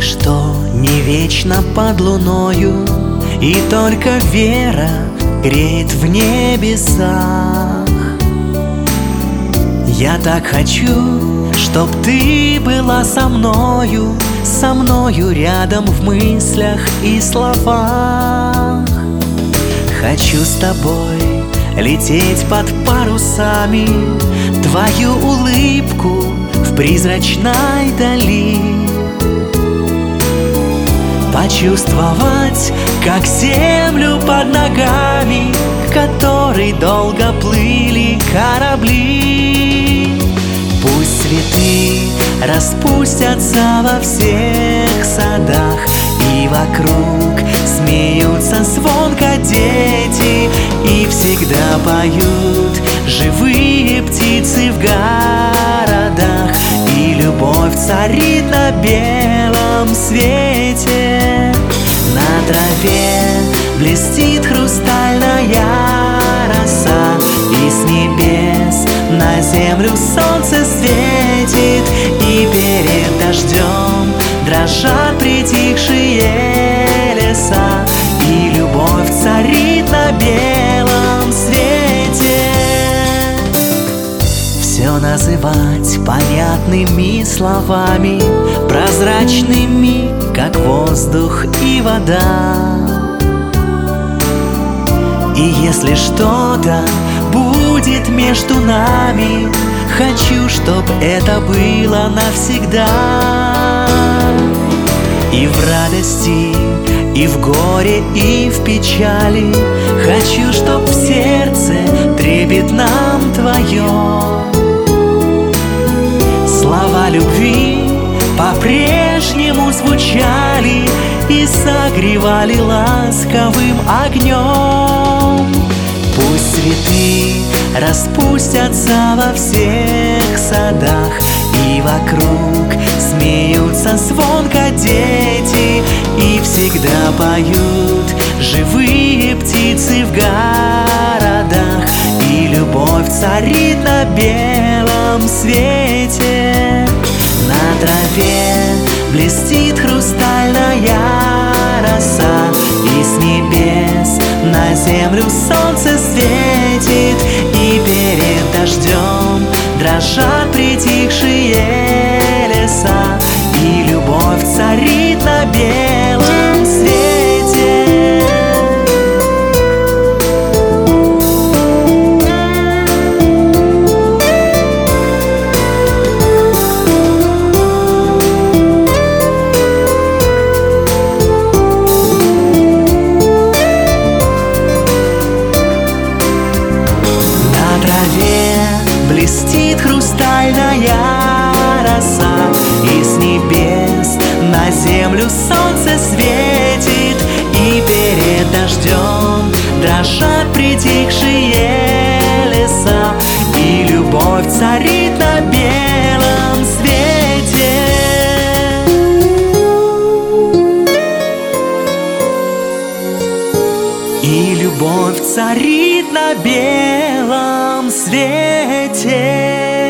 ничто не вечно под луною, и только вера греет в небесах. Я так хочу, чтоб ты была со мною рядом в мыслях и словах. Хочу с тобой лететь под парусами, твою улыбку в призрачной дали, почувствовать, как землю под ногами, к которой долго плыли корабли. Пусть цветы распустятся во всех садах, и вокруг смеются звонко дети, и всегда поют живые птицы в городах, и любовь царит на белом свете. На траве блестит хрустальная роса, и с небес на землю солнце светит, и перед дождем дрожат притихшие леса, и любовь царит на белом свете. Все называть понятными словами, прозрачными, как воздух и вода. И если что-то будет между нами, хочу, чтоб это было навсегда. И в радости, и в горе, и в печали хочу, чтоб в сердце трепет нам твое. Слова любви по-прежнему звучали и согревали ласковым огнем. Пусть цветы распустятся во всех садах, и вокруг смеются звонко дети, и всегда поют живые птицы в городах, и любовь царит на белом свете. На траве блестит хрустальная роса, и с небес на землю солнце светит, и перед дождем дрожат притихшие леса, и любовь царит на белом свете. Блестит хрустальная роса, и с небес на землю солнце светит, и перед дождем дрожат притихшие леса, и любовь царит на белом свете. И любовь царит на белом свете.